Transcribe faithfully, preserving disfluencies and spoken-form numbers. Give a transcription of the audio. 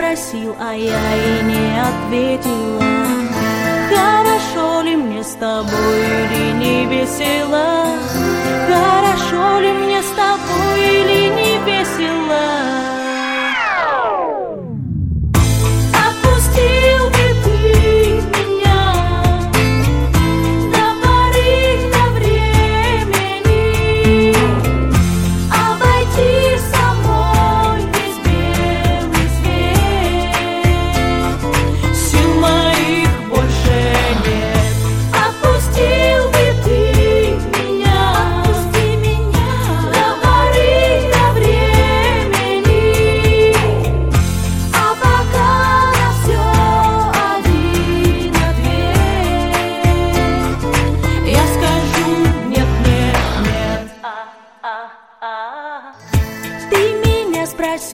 спросил, а я и не ответила. Хорошо ли мне с тобой или не весело? Хорошо ли мне с тобой или не весело?